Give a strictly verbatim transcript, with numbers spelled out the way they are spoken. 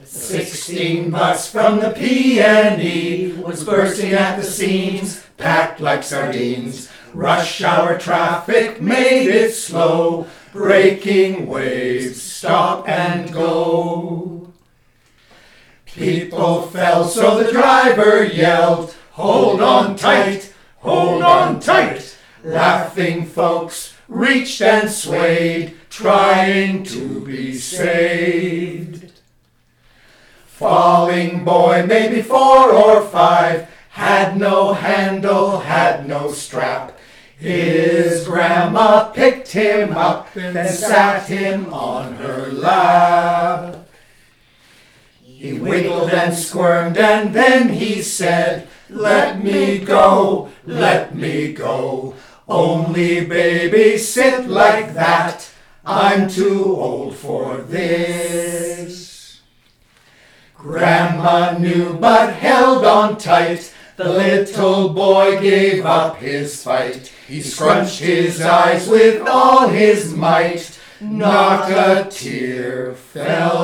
Sixteen bus from the P and E was bursting at the seams, packed like sardines. Rush hour traffic made it slow, breaking waves, stop and go. People fell, so the driver yelled, "Hold on tight, hold on tight." Laughing folks reached and swayed, trying to be saved. Falling boy, maybe four or five, had no handle, had no strap. His grandma picked him up, then sat him on her lap. He wiggled and squirmed, and then he said, "Let me go, let me go. Only babies sit like that. I'm too old for this." Grandma knew but held on tight. The little boy gave up his fight. He scrunched his eyes with all his might. Not a tear fell